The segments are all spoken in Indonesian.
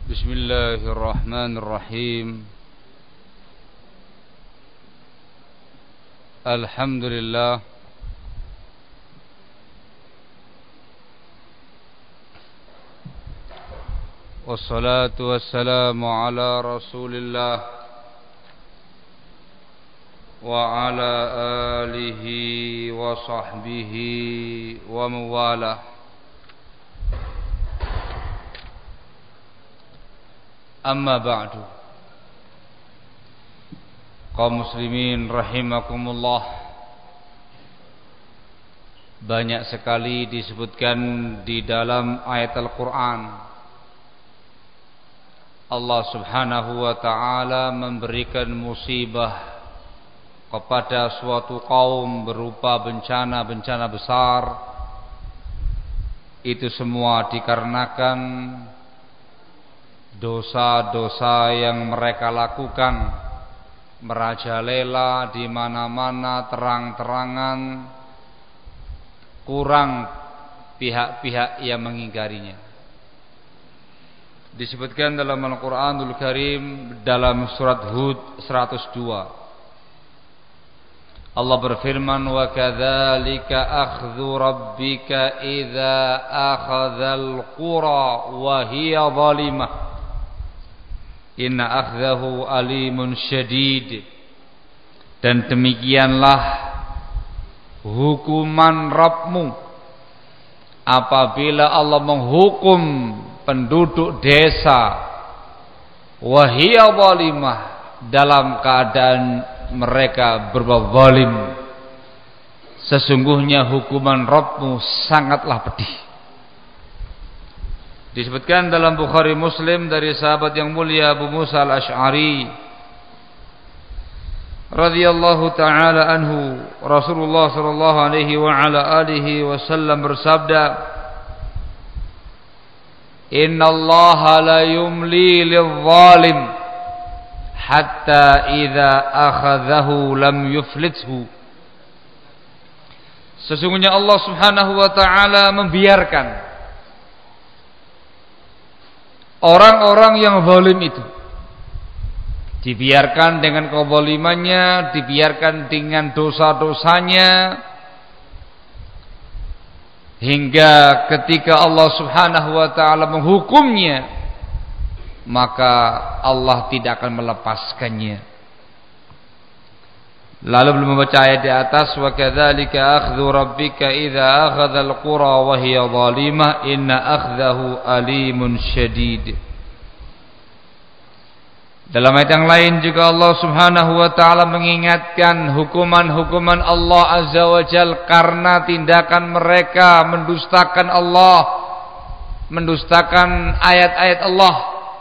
Bismillahirrahmanirrahim. Alhamdulillah. Wassalatu wassalamu ala Rasulillah wa ala alihi wa sahbihi wa mawalah. Amma ba'du. Kaum muslimin rahimakumullah, banyak sekali disebutkan di dalam ayat Al-Quran Allah subhanahu wa ta'ala memberikan musibah kepada suatu kaum berupa bencana-bencana besar. Itu semua dikarenakan dosa-dosa yang mereka lakukan, merajalela di mana-mana terang-terangan, kurang pihak-pihak yang mengingkarinya. Disebutkan dalam Al-Quranul Karim dalam surat Hud 102, Allah berfirman, wa kadzalika akhdhu rabbika idza akhadzal qura wa hiya zalimah inna akhdahu alimun syadid. Dan demikianlah hukuman Rabbmu apabila Allah menghukum penduduk desa wahiyya zalimah, dalam keadaan mereka berbuat zalim. Sesungguhnya hukuman Rabbmu sangatlah pedih. Disebutkan dalam Bukhari Muslim dari sahabat yang mulia Abu Musa al-Ash'ari radhiyallahu ta'ala anhu, Rasulullah sallallahu alaihi wa ala alihi wasallam bersabda, inna allaha la yumli lidh-dhalim hatta idza akhadhahu lam yuflithu. Sesungguhnya Allah subhanahu wa ta'ala membiarkan orang-orang yang zalim itu, dibiarkan dengan kezalimannya, dibiarkan dengan dosa-dosanya, hingga ketika Allah subhanahu wa ta'ala menghukumnya, maka Allah tidak akan melepaskannya. Lalu belum membaca ayat di atas, wa kadzalika akhdhu rabbika idza akhadzal qura wa hiya zalimah inna akhdahu alimun syadid. Dalam ayat yang lain juga Allah subhanahu wa ta'ala mengingatkan hukuman-hukuman Allah azza wa jal karena tindakan mereka mendustakan Allah, mendustakan ayat-ayat Allah.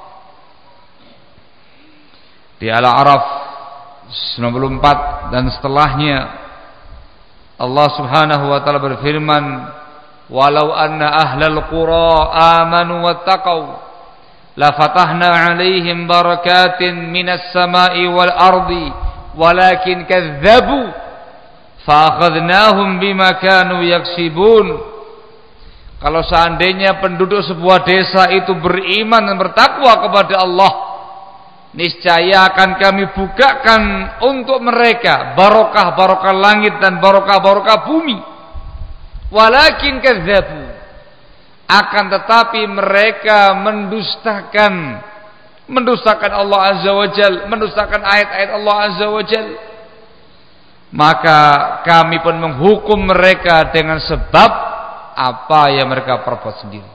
Di Al-A'raf 94 dan setelahnya Allah subhanahu wa ta'ala berfirman, walau anna ahlal qura amanu wattaqau la fatahna alaihim barakatin minas sama'i wal ardi walakin kadzabu fa akhadnahum bima kanu yaksibun. Kalau seandainya penduduk sebuah desa itu beriman dan bertakwa kepada Allah, niscaya akan kami bukakan untuk mereka barokah-barokah langit dan barokah-barokah bumi. Walakin kadzabu, akan tetapi mereka mendustakan Allah azza wa jal, mendustakan ayat-ayat Allah azza wa jal. Maka kami pun menghukum mereka dengan sebab apa yang mereka perbuat sendiri.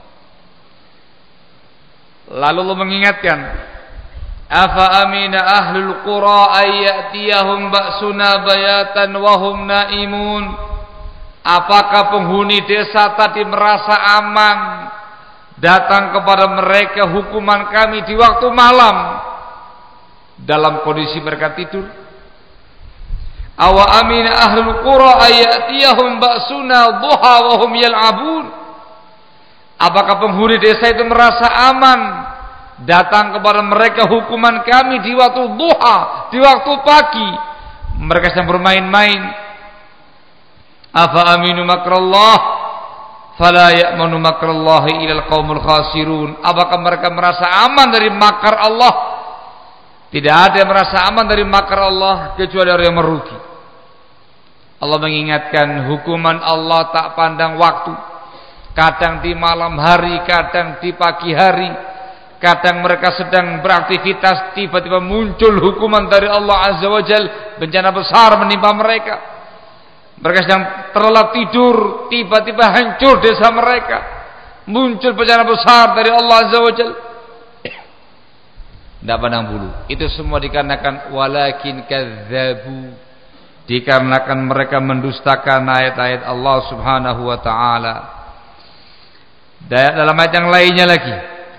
Lalu Allah mengingatkan, afa amina ahlul qura ayyatiyahum ba'suna bayatan wa hum naimun. Apakah penghuni desa tadi merasa aman datang kepada mereka hukuman kami di waktu malam dalam kondisi mereka tidur? Awa amina ahlul qura ayyatiyahum ba'suna duha wa hum yal'abun. Apakah penghuni desa itu merasa aman datang kepada mereka hukuman kami di waktu duha, di waktu pagi, mereka sedang bermain-main? Afa aminu makrallah Fala ya'manu makrallahi ilal qaumul khasirun. Apakah mereka merasa aman dari makar Allah? Tidak ada yang merasa aman dari makar Allah kecuali orang yang merugi. Allah mengingatkan hukuman Allah tak pandang waktu. Kadang di malam hari, kadang di pagi hari. Kadang mereka sedang beraktivitas, tiba-tiba muncul hukuman dari Allah Azza wa Jalla, bencana besar menimpa mereka. Mereka sedang terlelap tidur, tiba-tiba hancur desa mereka. Muncul bencana besar dari Allah Azza wa Jalla. Tidak pandang bulu. Itu semua dikarenakan walakin kadzabu, dikarenakan mereka mendustakan ayat-ayat Allah Subhanahu wa taala. Dalam ayat yang lainnya lagi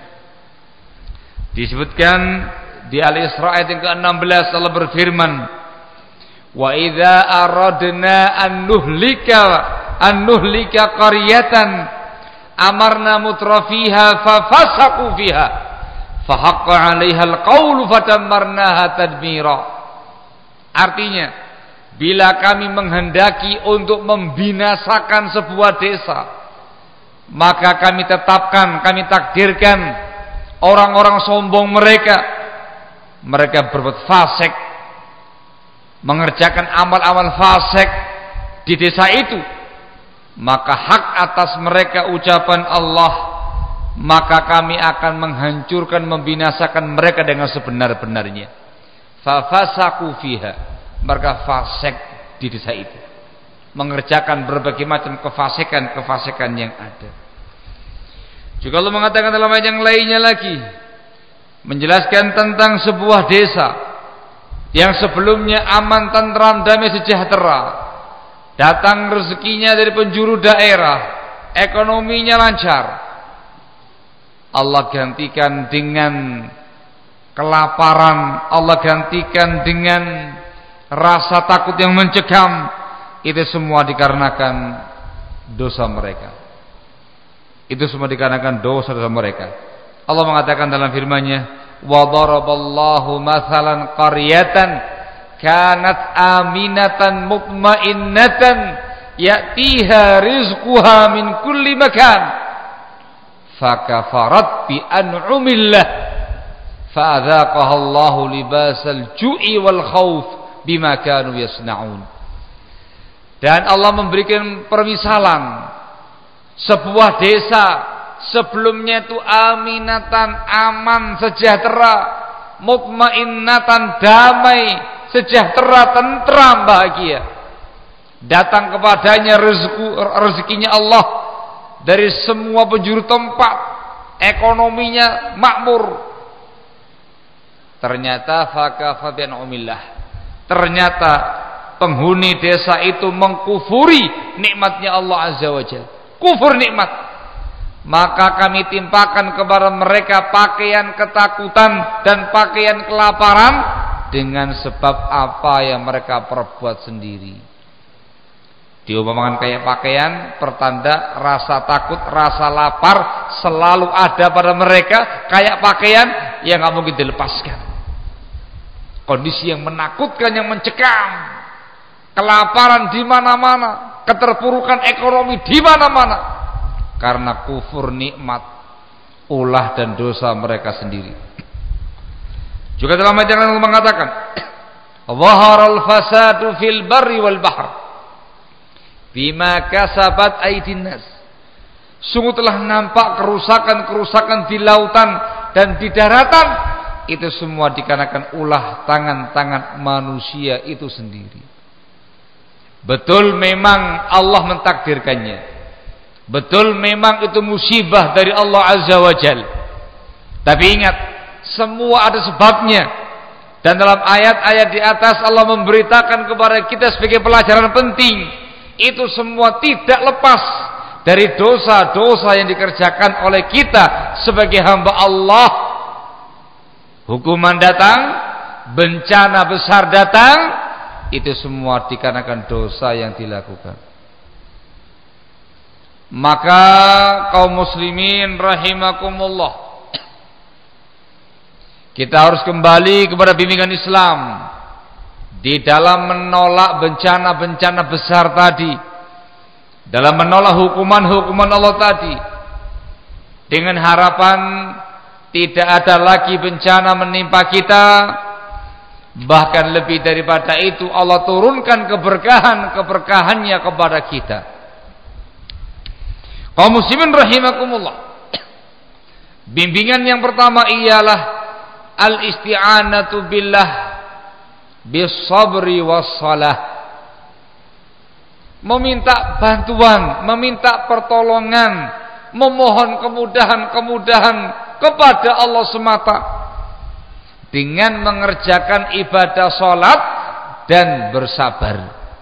disebutkan di Al-Isra ayat yang ke-16, Allah berfirman, "Wa idza aradna an nuhlika qaryatan amarna mutrafiha fafasaqu fiha fahaqqa 'alaiha al-qaulu fadammarnaha tadmira." Artinya, bila kami menghendaki untuk membinasakan sebuah desa, maka kami tetapkan, kami takdirkan orang-orang sombong mereka berbuat fasik, mengerjakan amal-amal fasik di desa itu, maka hak atas mereka ucapan Allah, maka kami akan menghancurkan, membinasakan mereka dengan sebenar-benarnya. Fafasaku fiha, mereka fasik di desa itu, mengerjakan berbagai macam kefasikan yang ada. Juga Allah mengatakan dalam ayat yang lainnya lagi, menjelaskan tentang sebuah desa yang sebelumnya aman, tentram, damai, sejahtera, datang rezekinya dari penjuru daerah, ekonominya lancar, Allah gantikan dengan kelaparan, Allah gantikan dengan rasa takut yang mencekam. Itu semua dikarenakan dosa mereka. Itu semua dikarenakan dosa-dosa mereka. Allah mengatakan dalam firman-Nya, "Wa daraballahu mathalan qaryatan kanat aminatan mutmainnatan ya'tiha rizquha min kulli makan fakafarat bi an'umillah fa'adzaqaha Allahu libasal ju'i wal khauf bima kanu yasna'un." Dan Allah memberikan permisalan sebuah desa sebelumnya itu aminatan, aman, sejahtera, mutmainnatan, damai, sejahtera, tentram, bahagia. Datang kepadanya rezekinya Allah dari semua penjuru tempat, ekonominya makmur. Ternyata fakafa bi an'umillah, ternyata penghuni desa itu mengkufuri nikmatnya Allah Azza wa Jalla, kufur nikmat, maka kami timpakan kepada mereka pakaian ketakutan dan pakaian kelaparan dengan sebab apa yang mereka perbuat sendiri. Diumpamakan kayak pakaian, pertanda rasa takut, rasa lapar selalu ada pada mereka, kayak pakaian yang nggak mungkin dilepaskan. Kondisi yang menakutkan, yang mencekam, kelaparan di mana-mana, keterpurukan ekonomi di mana-mana, karena kufur nikmat, ulah dan dosa mereka sendiri. Juga dalam ayat yang lain mengatakan, "Dhaharal fasadu fil barri wal bahr bima kasabat aydin nas." Sungguh telah nampak kerusakan-kerusakan di lautan dan di daratan, itu semua dikarenakan ulah tangan-tangan manusia itu sendiri. Betul memang Allah mentakdirkannya, betul memang itu musibah dari Allah Azza wa Jalla. Tapi ingat, semua ada sebabnya. Dan dalam ayat-ayat di atas Allah memberitakan kepada kita sebagai pelajaran penting, itu semua tidak lepas dari dosa-dosa yang dikerjakan oleh kita sebagai hamba Allah. Hukuman datang, bencana besar datang, itu semua dikarenakan dosa yang dilakukan. Maka kaum muslimin rahimakumullah, kita harus kembali kepada bimbingan Islam di dalam menolak bencana-bencana besar tadi. dalam menolak hukuman-hukuman Allah tadi, dengan harapan tidak ada lagi bencana menimpa kita. Bahkan lebih daripada itu, Allah turunkan keberkahan-keberkahannya kepada kita. Kaum muslimin rahimakumullah, bimbingan yang pertama ialah al-isti'anatu billah bis-sabri was-salah. Meminta bantuan, meminta pertolongan, memohon kemudahan-kemudahan kepada Allah semata dengan mengerjakan ibadah salat dan bersabar.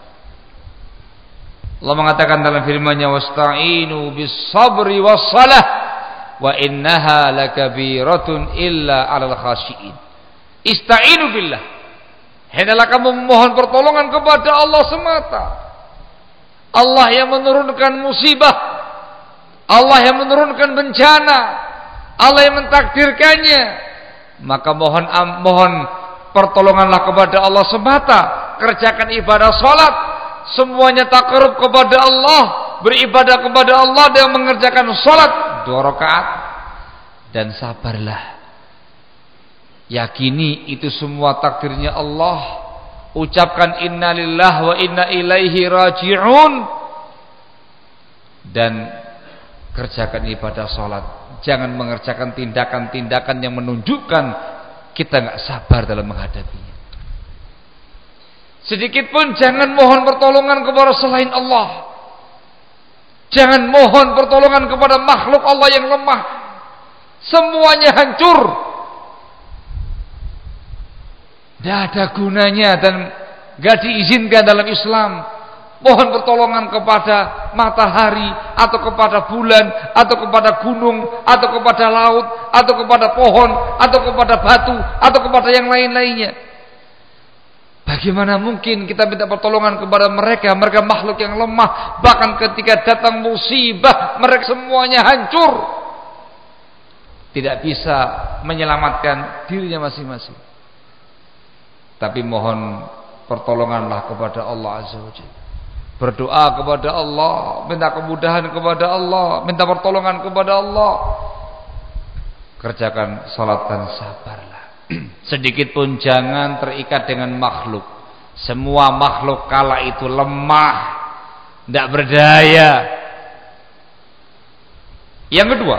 Allah mengatakan dalam firman-Nya, wasta'inu bis-sabri was-salah wa innaha lakabiratun illa 'alal khashiin. Ista'inu billah. Hendaklah kamu memohon pertolongan kepada Allah semata. Allah yang menurunkan musibah, Allah yang menurunkan bencana, Allah yang mentakdirkannya. Maka mohon pertolonganlah kepada Allah semata. Kerjakan ibadah salat, semuanya takarrub kepada Allah, beribadah kepada Allah dengan mengerjakan salat 2 rakaat, dan sabarlah. Yakini itu semua takdirnya Allah. Ucapkan innalillahi wa inna ilaihi raji'un, dan kerjakan ibadah salat. Jangan mengerjakan tindakan-tindakan yang menunjukkan kita enggak sabar dalam menghadapinya. Sedikit pun jangan mohon pertolongan kepada selain Allah. Jangan mohon pertolongan kepada makhluk Allah yang lemah. Semuanya hancur. Tidak ada gunanya dan tidak diizinkan dalam Islam. Mohon pertolongan kepada matahari, atau kepada bulan, atau kepada gunung, atau kepada laut, atau kepada pohon, atau kepada batu, atau kepada yang lain-lainnya. Bagaimana mungkin kita minta pertolongan kepada mereka? Mereka makhluk yang lemah. Bahkan ketika datang musibah, mereka semuanya hancur. Tidak bisa menyelamatkan dirinya masing-masing. Tapi mohon pertolonganlah kepada Allah Azza wa Jalla. Berdoa kepada Allah, minta kemudahan kepada Allah, minta pertolongan kepada Allah. Kerjakan salat dan sabarlah. Sedikit pun jangan terikat dengan makhluk. Semua makhluk kala itu lemah, tidak berdaya. Yang kedua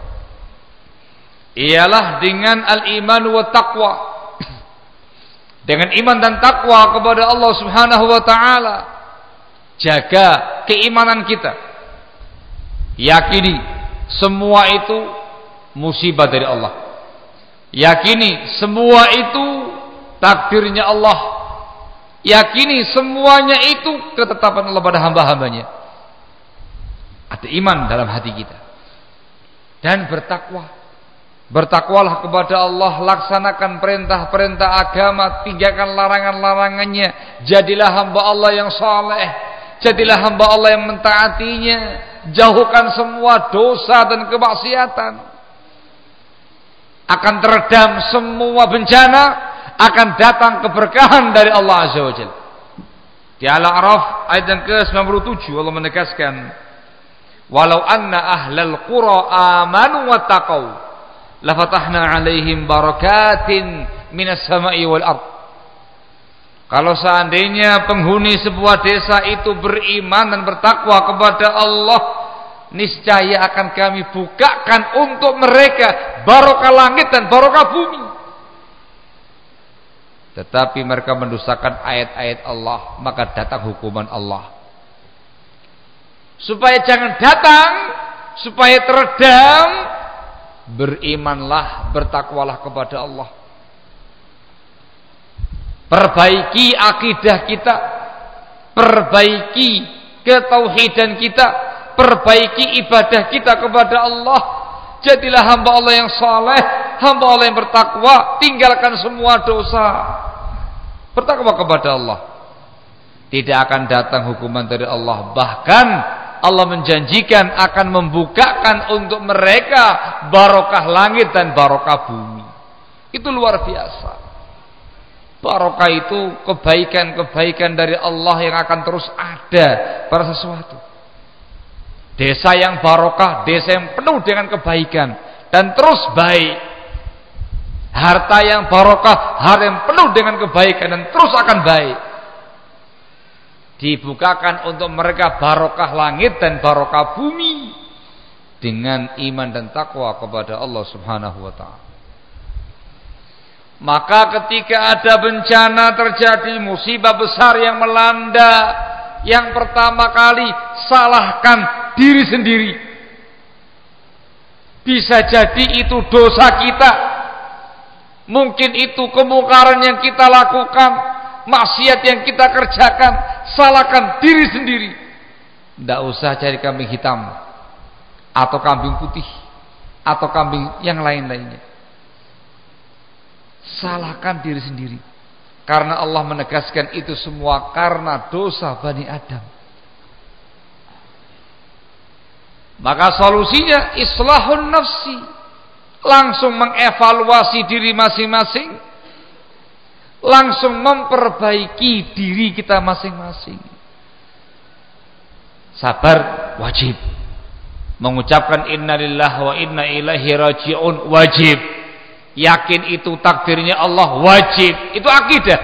ialah dengan al-iman wa taqwa. Dengan iman dan takwa kepada Allah Subhanahu wa taala. Jaga keimanan kita. Yakini semua itu musibah dari Allah. Yakini semua itu takdirnya Allah. Yakini semuanya itu ketetapan Allah pada hamba-hambanya. Ada iman dalam hati kita. Dan bertakwa. Bertakwalah kepada Allah, laksanakan perintah-perintah agama, tinggalkan larangan-larangannya. Jadilah hamba Allah yang saleh, jadilah hamba Allah yang mentaatinya. Jauhkan semua dosa dan kemaksiatan. Akan teredam semua bencana, akan datang keberkahan dari Allah Azza wa Jalla. Di Al-A'raf ayat yang ke-97 Allah menegaskan, walau anna ahlal qura amanu wattaqau lafatahna alaihim barakatin minas sama'i wal ard. Kalau seandainya penghuni sebuah desa itu beriman dan bertakwa kepada Allah, niscaya akan kami bukakan untuk mereka barokah langit dan barokah bumi. Tetapi mereka mendustakan ayat-ayat Allah, maka datang hukuman Allah. Supaya jangan datang, supaya teredam, berimanlah, bertakwalah kepada Allah. Perbaiki akidah kita, perbaiki ketauhidan kita, perbaiki ibadah kita kepada Allah. Jadilah hamba Allah yang saleh, hamba Allah yang bertakwa, tinggalkan semua dosa. Bertakwa kepada Allah. Tidak akan datang hukuman dari Allah. Bahkan Allah menjanjikan akan membukakan untuk mereka barokah langit dan barokah bumi. Itu luar biasa. Barokah itu kebaikan-kebaikan dari Allah yang akan terus ada pada sesuatu. Desa yang barokah, desa yang penuh dengan kebaikan dan terus baik. Harta yang barokah, harta yang penuh dengan kebaikan dan terus akan baik. Dibukakan untuk mereka barokah langit dan barokah bumi dengan iman dan takwa kepada Allah Subhanahu wa taala. Maka ketika ada bencana terjadi, musibah besar yang melanda, yang pertama kali salahkan diri sendiri. Bisa jadi itu dosa kita, mungkin itu kemungkaran yang kita lakukan, maksiat yang kita kerjakan. Salahkan diri sendiri. Tidak usah cari kambing hitam atau kambing putih atau kambing yang lain-lainnya. Salahkan diri sendiri, karena Allah menegaskan itu semua karena dosa Bani Adam. Maka solusinya islahun nafsi, langsung mengevaluasi diri masing-masing, langsung memperbaiki diri kita masing-masing. Sabar wajib, mengucapkan innalillahi wa inna ilaihi raji'un wajib, yakin itu takdirnya Allah wajib, itu akidah.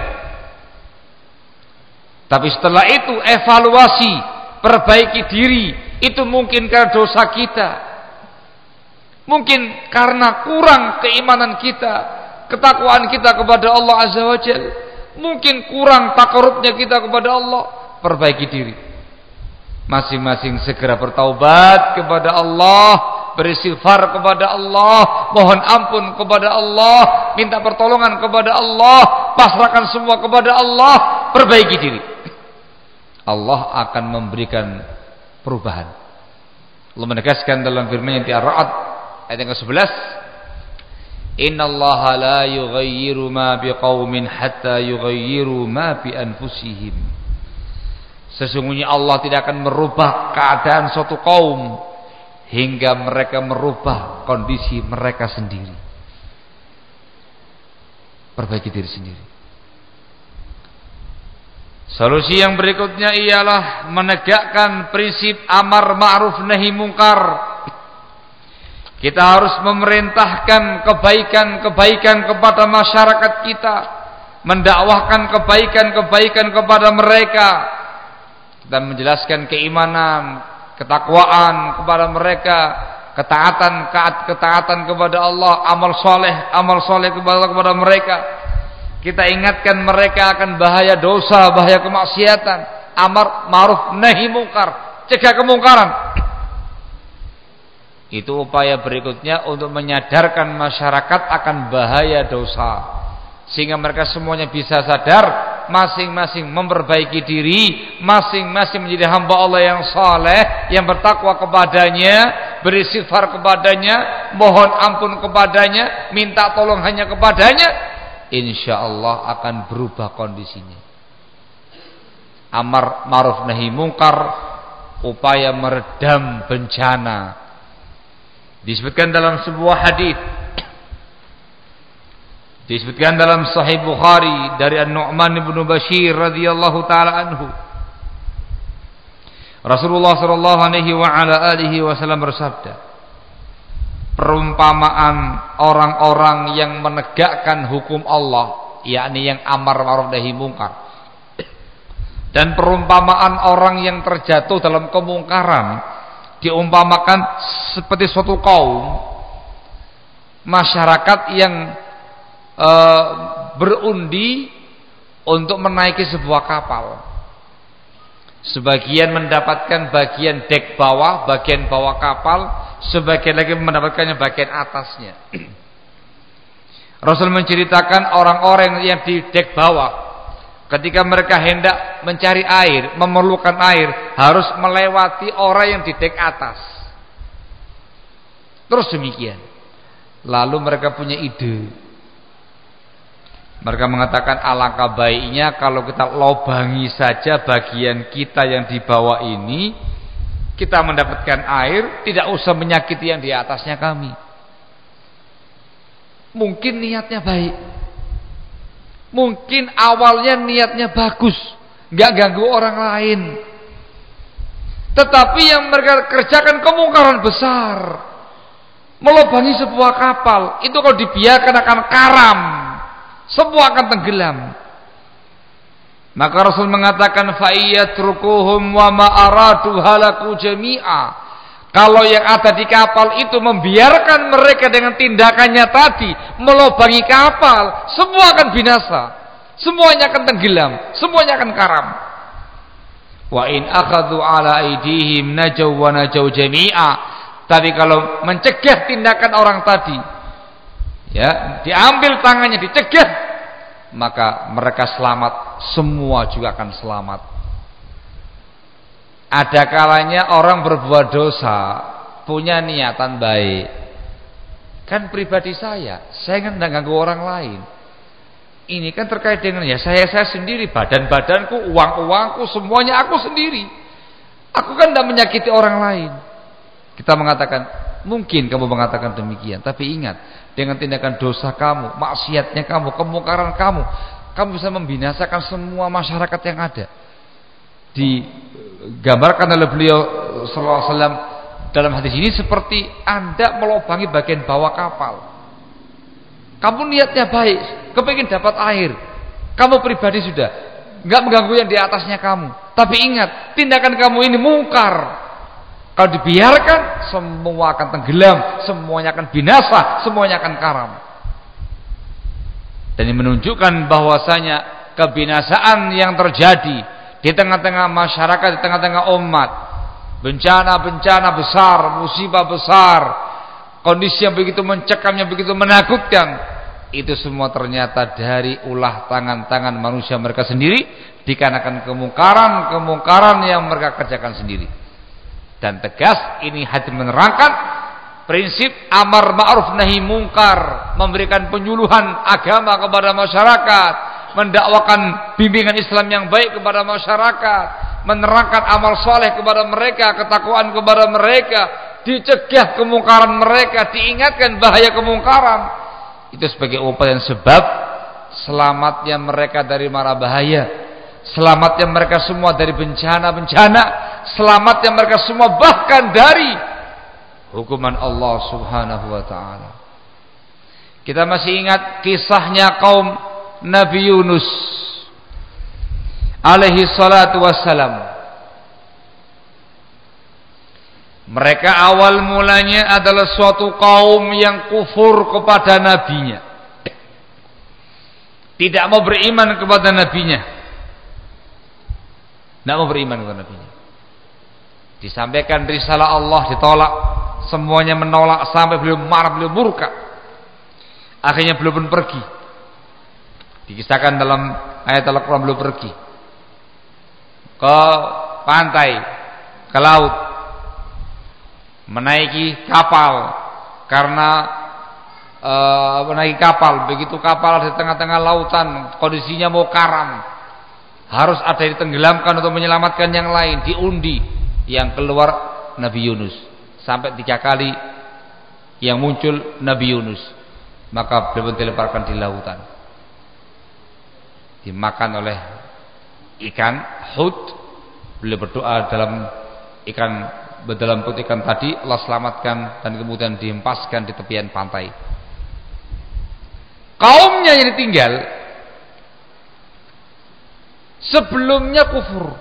Tapi setelah itu evaluasi, perbaiki diri. Itu mungkin karena dosa kita, mungkin karena kurang keimanan kita, ketakwaan kita kepada Allah Azza wa Jalla, mungkin kurang takarubnya kita kepada Allah. Perbaiki diri masing-masing, segera bertaubat kepada Allah, beristighfar kepada Allah, mohon ampun kepada Allah, minta pertolongan kepada Allah, pasrahkan semua kepada Allah, perbaiki diri. Allah akan memberikan perubahan. Allah menegaskan dalam firman-Nya di Ar-Ra'd ayat yang ke-11, innallaha la yughayyiru ma biqaumin hatta yughayyiru ma bi anfusihim. Sesungguhnya Allah tidak akan merubah keadaan suatu kaum hingga mereka merubah kondisi mereka sendiri. Perbaiki diri sendiri. Solusi yang berikutnya ialah menegakkan prinsip amar ma'ruf nahi mungkar. Kita harus memerintahkan kebaikan-kebaikan kepada masyarakat kita, mendakwahkan kebaikan-kebaikan kepada mereka, dan menjelaskan keimanan, ketakwaan kepada mereka, ketaatan kepada Allah, amal soleh kepada mereka. Kita ingatkan mereka akan bahaya dosa, bahaya kemaksiatan, amar ma'ruf nahi mungkar, cegah kemungkaran. Itu upaya berikutnya untuk menyadarkan masyarakat akan bahaya dosa, sehingga mereka semuanya bisa sadar, masing-masing memperbaiki diri, masing-masing menjadi hamba Allah yang saleh, yang bertakwa kepadanya, beristighfar kepadanya, mohon ampun kepadanya, minta tolong hanya kepadanya. InsyaAllah akan berubah kondisinya. Amar ma'ruf nahi mungkar, upaya meredam bencana. Disebutkan dalam sebuah hadis, disebutkan dalam Sahih Bukhari dari An-Nu'man bin Bashir radhiyallahu taala anhu, Rasulullah sallallahu alaihi wa ala alihi wasallam bersabda, perumpamaan orang-orang yang menegakkan hukum Allah, yakni yang amar ma'ruf nahi mungkar, dan perumpamaan orang yang terjatuh dalam kemungkaran, diumpamakan seperti suatu kaum masyarakat yang berundi untuk menaiki sebuah kapal. Sebagian mendapatkan bagian dek bawah, bagian bawah kapal, sebagian lagi mendapatkannya bagian atasnya. Rasul menceritakan orang-orang yang di dek bawah, ketika mereka hendak mencari air, memerlukan air, harus melewati orang yang di dek atas. Terus demikian. Lalu mereka punya ide. Mereka mengatakan alangkah baiknya kalau kita lobangi saja bagian kita yang di bawah ini, kita mendapatkan air, tidak usah menyakiti yang di atasnya kami. Mungkin niatnya baik, mungkin awalnya niatnya bagus, nggak ganggu orang lain. Tetapi yang mereka kerjakan kemungkaran besar, melubangi sebuah kapal, itu kalau dibiarkan akan karam, semua akan tenggelam. Maka Rasul mengatakan fa iyatrukuhum wa ma aradu halaku jami'a. Kalau yang ada di kapal itu membiarkan mereka dengan tindakannya tadi melubangi kapal, semua akan binasa, semuanya akan tenggelam, semuanya akan karam. Wa in akhadhu ala aidihim najaw wa najaw jami'a. Tapi kalau mencegah tindakan orang tadi, ya, diambil tangannya, dicegah, maka mereka selamat, semua juga akan selamat. Ada kalanya orang berbuat dosa, punya niatan baik. Kan pribadi saya kan tidak ganggu orang lain. Ini kan terkait dengan ya saya sendiri, badan-badanku, uang-uangku, semuanya aku sendiri. Aku kan tidak menyakiti orang lain. Kita mengatakan, mungkin kamu mengatakan demikian, tapi ingat, dengan tindakan dosa kamu, maksiatnya kamu, kemungkaran kamu bisa membinasakan semua masyarakat yang ada. Digambarkan oleh beliau sallallahu alaihi wasallam dalam hadis ini seperti Anda melubangi bagian bawah kapal. Kamu niatnya baik, kepingin dapat air, kamu pribadi sudah nggak mengganggu yang di atasnya kamu. Tapi ingat, tindakan kamu ini mungkar. Kalau dibiarkan, semua akan tenggelam, semuanya akan binasa, semuanya akan karam. Dan ini menunjukkan bahwasanya kebinasaan yang terjadi di tengah-tengah masyarakat, di tengah-tengah umat, bencana-bencana besar, musibah besar, kondisi yang begitu mencekam, yang begitu menakutkan, itu semua ternyata dari ulah tangan-tangan manusia mereka sendiri, dikarenakan kemungkaran yang mereka kerjakan sendiri. Dan tegas ini hadis menerangkan prinsip amar ma'ruf nahi mungkar, memberikan penyuluhan agama kepada masyarakat, mendakwakan bimbingan Islam yang baik kepada masyarakat, menerangkan amal soleh kepada mereka, ketakwaan kepada mereka, dicegah kemungkaran mereka, diingatkan bahaya kemungkaran. Itu sebagai upaya dan sebab selamatnya mereka dari mara bahaya, selamatnya mereka semua dari bencana-bencana, selamatnya mereka semua bahkan dari hukuman Allah Subhanahu wa taala. Kita masih ingat kisahnya kaum Nabi Yunus alaihi salatu wassalam. Mereka awal mulanya adalah suatu kaum yang kufur kepada nabinya, tidak mau beriman kepada nabinya, tidak mau beriman kepada nabinya. Disampaikan risalah Allah, ditolak, semuanya menolak sampai beliau marah, beliau murka. Akhirnya beliau pun pergi. Dikisahkan dalam ayat Al-Quran, beliau pergi ke pantai, ke laut, menaiki kapal. Karena menaiki kapal, begitu kapal di tengah-tengah lautan, kondisinya mau karam, harus ada yang ditenggelamkan untuk menyelamatkan yang lain. Diundi, yang keluar Nabi Yunus. Sampai 3 kali yang muncul Nabi Yunus, maka beliau dilemparkan di lautan, dimakan oleh ikan hut. Beliau berdoa dalam perut ikan tadi, Allah selamatkan, dan kemudian dihempaskan di tepian pantai. Kaumnya yang ditinggal sebelumnya kufur,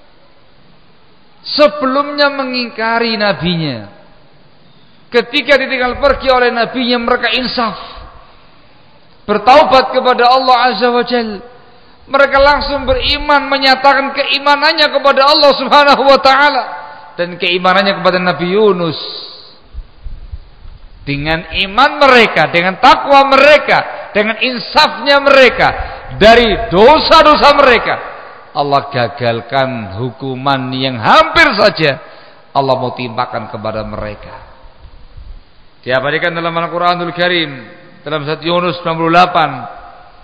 sebelumnya mengingkari nabinya. Ketika ditinggal pergi oleh nabinya, mereka insaf, bertaubat kepada Allah Azza wa Jalla. Mereka langsung beriman, menyatakan keimanannya kepada Allah Subhanahu wa taala dan keimanannya kepada Nabi Yunus. Dengan iman mereka, dengan takwa mereka, dengan insafnya mereka dari dosa-dosa mereka, Allah gagalkan hukuman yang hampir saja Allah mau timpakan kepada mereka. Diabadikan dalam Al-Quranul Karim dalam surat Yunus 98.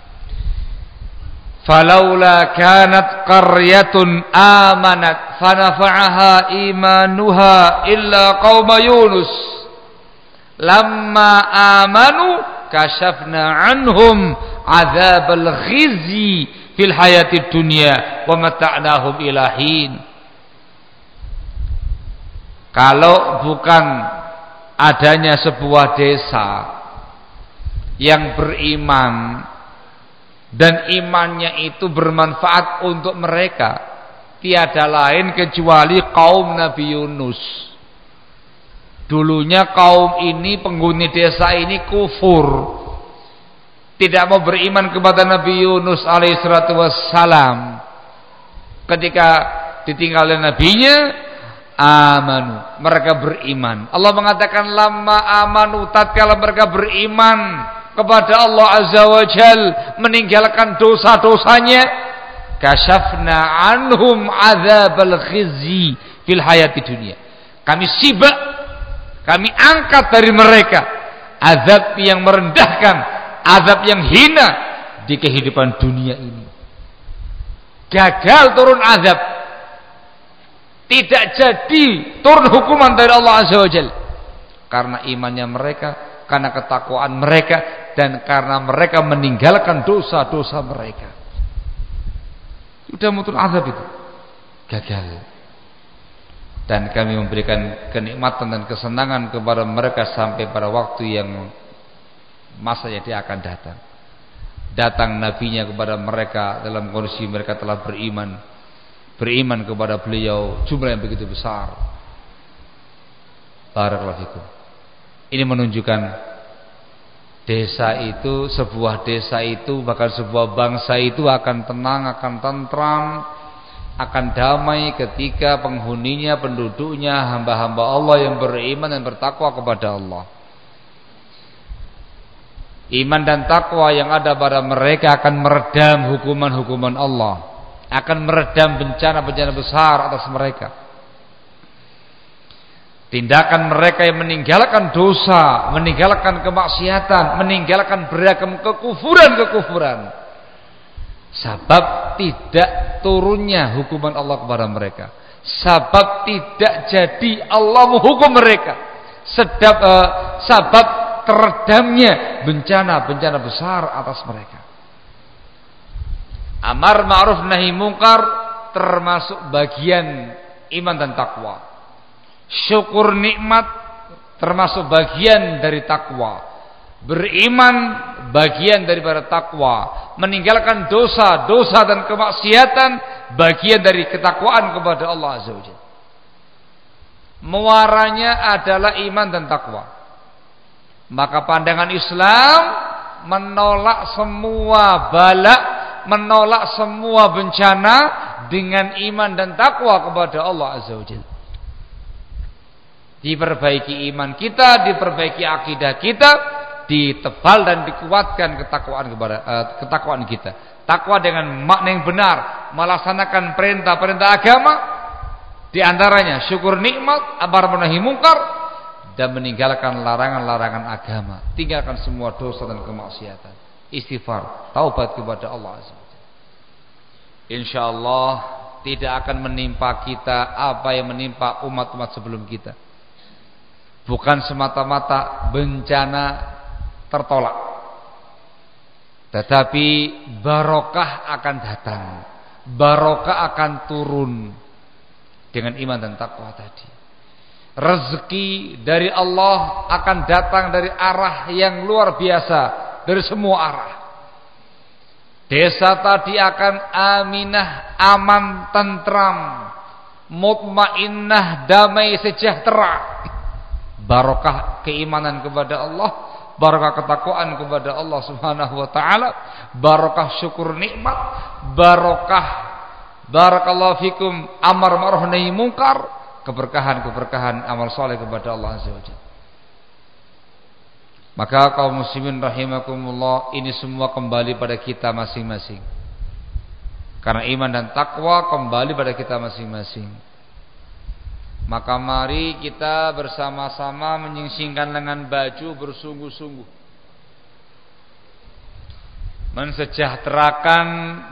Falaula kanat qaryatun amanat fanafa'aha imanuha illa qauma Yunus lamma amanu kashafna anhum adzabal khizyi fil hayatid dunya wa mata'nahum ila hin. Kalau bukan adanya sebuah desa yang beriman dan imannya itu bermanfaat untuk mereka, tiada lain kecuali kaum Nabi Yunus. Dulunya kaum ini, penghuni desa ini kufur, tidak mau beriman kepada Nabi Yunus alaihissalatu wassalam. Ketika ditinggal oleh nabinya, amanu, mereka beriman. Allah mengatakan lamma amanu, tatkala mereka beriman kepada Allah azza wa jal, meninggalkan dosa-dosanya, kasyafna anhum adzabal khizyi fil hayati dunia. Kami sibak, kami angkat dari mereka azab yang merendahkan, azab yang hina di kehidupan dunia ini. Gagal turun azab, tidak jadi turun hukuman dari Allah azza wa jalla, karena imannya mereka, karena ketakwaan mereka, dan karena mereka meninggalkan dosa-dosa mereka. Sudah mutul azab itu gagal. Dan kami memberikan kenikmatan dan kesenangan kepada mereka sampai pada waktu yang masanya dia akan datang. Datang nabinya kepada mereka dalam kondisi mereka telah beriman kepada beliau, jumlah yang begitu besar. Barakallahu fikum. Ini menunjukkan desa itu, sebuah desa itu, bahkan sebuah bangsa itu akan tenang, akan tentram, akan damai ketika penghuninya, penduduknya, hamba-hamba Allah yang beriman dan bertakwa kepada Allah. Iman dan takwa yang ada pada mereka akan meredam hukuman-hukuman Allah, akan meredam bencana-bencana besar atas mereka. Tindakan mereka yang meninggalkan dosa, meninggalkan kemaksiatan, meninggalkan beragam kekufuran, sebab tidak turunnya hukuman Allah kepada mereka, sebab tidak jadi Allah menghukum mereka, sebab teredamnya bencana-bencana besar atas mereka. Amar ma'ruf nahi mungkar termasuk bagian iman dan takwa. Syukur nikmat termasuk bagian dari takwa. Beriman bagian daripada takwa. Meninggalkan dosa dan kemaksiatan bagian dari ketakwaan kepada Allah azza wajalla. Muaranya adalah iman dan takwa. Maka pandangan Islam menolak semua bala, menolak semua bencana dengan iman dan takwa kepada Allah azza wajalla. Diperbaiki iman kita, diperbaiki akidah kita, ditebal dan dikuatkan ketakwaan kita. Takwa dengan makna yang benar, melaksanakan perintah-perintah agama, di antaranya syukur nikmat, amar ma'ruf nahi mungkar, dan meninggalkan larangan-larangan agama, tinggalkan semua dosa dan kemaksiatan, istighfar, taubat kepada Allah azza wajalla. Insyaallah tidak akan menimpa kita apa yang menimpa umat-umat sebelum kita. Bukan semata-mata bencana tertolak, tetapi barokah akan datang, barokah akan turun dengan iman dan takwa tadi. Rezeki dari Allah akan datang dari arah yang luar biasa, dari semua arah. Desa tadi akan aminah, aman, tentram, mutmainnah, damai, sejahtera. Barokah keimanan kepada Allah, barokah ketakwaan kepada Allah Subhanahu wa taala, barokah syukur nikmat, barokah barakallahu fikum amar ma'ruf nahi mungkar, keberkahan amal soleh kepada Allah azza wajalla. Maka kaum muslimin rahimakumullah, ini semua kembali pada kita masing-masing. Karena iman dan takwa kembali pada kita masing-masing. Maka mari kita bersama-sama menyingsingkan lengan baju bersungguh-sungguh, mensejahterakan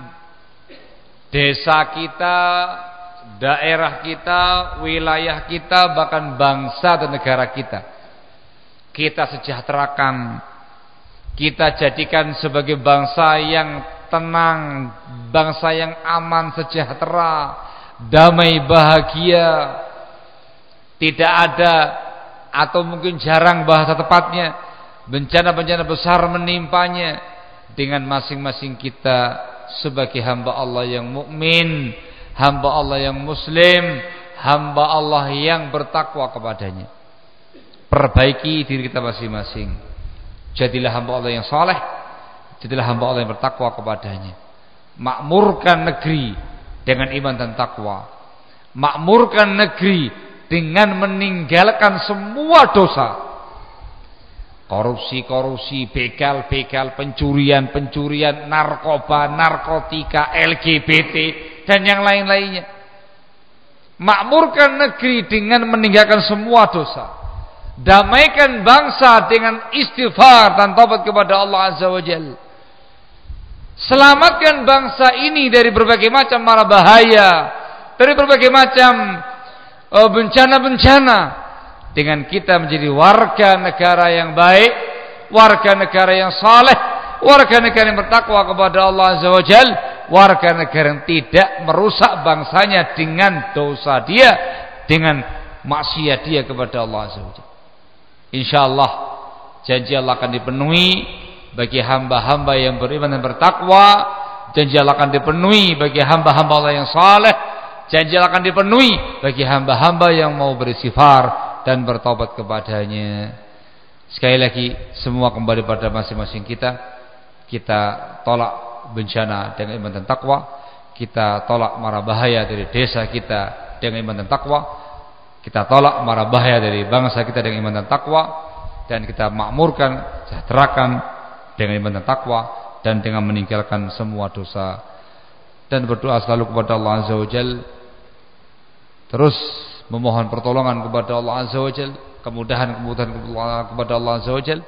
desa kita, daerah kita, wilayah kita, bahkan bangsa dan negara kita. Kita sejahterakan, kita jadikan sebagai bangsa yang tenang, bangsa yang aman, sejahtera, damai, bahagia, Tidak ada atau mungkin jarang bahasa tepatnya bencana-bencana besar menimpanya dengan masing-masing kita sebagai hamba Allah yang mukmin, hamba Allah yang muslim, hamba Allah yang bertakwa kepadanya. Perbaiki diri kita masing-masing. Jadilah hamba Allah yang saleh, jadilah hamba Allah yang bertakwa kepadanya. Makmurkan negeri dengan iman dan takwa. Makmurkan negeri dengan meninggalkan semua dosa. Korupsi, begal, pencurian, narkoba, narkotika, LGBT dan yang lain-lainnya. Makmurkan negeri dengan meninggalkan semua dosa. Damaikan bangsa dengan istighfar dan taubat kepada Allah Azza wa Jalla. Selamatkan bangsa ini dari berbagai macam mara bahaya, dari berbagai macam bencana-bencana, dengan kita menjadi warga negara yang baik, warga negara yang saleh, warga negara yang bertakwa kepada Allah Azza wa Jalla, warga negara yang tidak merusak bangsanya dengan dosa dia, dengan maksiat dia kepada Allah Azza wa Jalla. Insyaallah janji Allah akan dipenuhi bagi hamba-hamba yang beriman dan bertakwa. Janji Allah akan dipenuhi bagi hamba-hamba Allah yang saleh. Janji Allah akan dipenuhi bagi hamba-hamba yang mau beristighfar dan bertaubat kepadanya. Sekali lagi, semua kembali pada masing-masing kita. Kita tolak bencana dengan iman dan takwa. Kita tolak mara bahaya dari desa kita dengan iman dan takwa. Kita tolak mara bahaya dari bangsa kita dengan iman dan takwa. Dan kita makmurkan, sejahterakan dengan iman dan takwa, dan dengan meninggalkan semua dosa. Dan berdoa selalu kepada Allah Azza wa Jalla. Terus memohon pertolongan kepada Allah Azza wa Jalla, kemudahan kepada Allah Azza wa Jalla.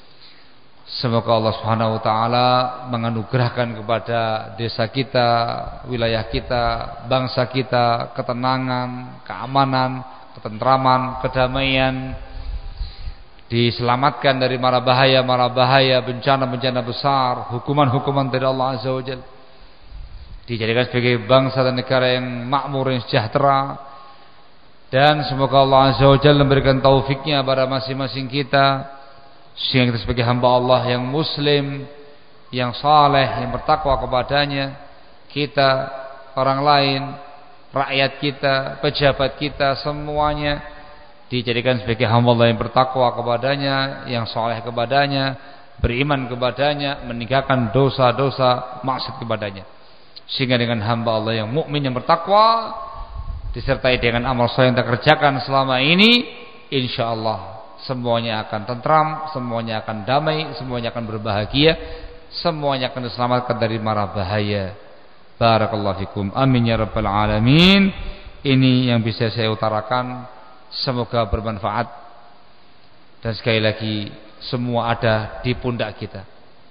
Semoga Allah Subhanahu wa taala menganugerahkan kepada desa kita, wilayah kita, bangsa kita ketenangan, keamanan, ketentraman, kedamaian, diselamatkan dari mara bahaya, bencana-bencana besar, hukuman-hukuman dari Allah Azza wa Jalla. Dijadikan sebagai bangsa dan negara yang makmur, yang sejahtera. Dan semoga Allah Azza wa Jalla memberikan taufiknya pada masing-masing kita, sehingga kita sebagai hamba Allah yang muslim, yang saleh, yang bertakwa kepadanya, kita, orang lain, rakyat kita, pejabat kita, semuanya dijadikan sebagai hamba Allah yang bertakwa kepadanya, yang saleh kepadanya, beriman kepadanya, meninggalkan dosa-dosa maksiat kepadanya. Sehingga dengan hamba Allah yang mukmin, yang bertakwa, disertai dengan amal saleh yang kita kerjakan selama ini, insyaallah semuanya akan tentram, semuanya akan damai, semuanya akan berbahagia, semuanya akan diselamatkan dari mara bahaya. Barakallahu fikum. Amin ya rabbal alamin. Ini yang bisa saya utarakan. Semoga bermanfaat. Dan sekali lagi, semua ada di pundak kita.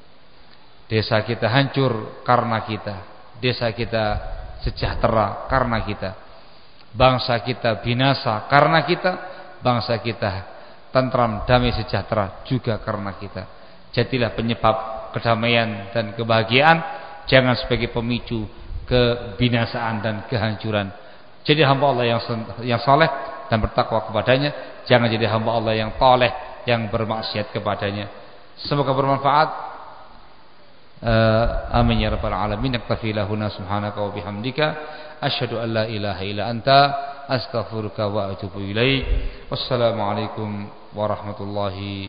Desa kita hancur karena kita. Desa kita sejahtera karena kita. Bangsa kita binasa karena kita. Bangsa kita tentram, damai, sejahtera juga karena kita. Jadilah penyebab kedamaian dan kebahagiaan, jangan sebagai pemicu kebinasaan dan kehancuran. Jadi hamba Allah yang saleh dan bertakwa kepadanya, jangan jadi hamba Allah yang toleh, yang bermaksiat kepadanya. Semoga bermanfaat. Amin ya rabbal alamin. Naktafi lahuna subhanaka wa bihamdika, asyhadu an la ilaha illa anta, astaghfiruka wa atubu ilaik. Wassalamualaikum warahmatullahi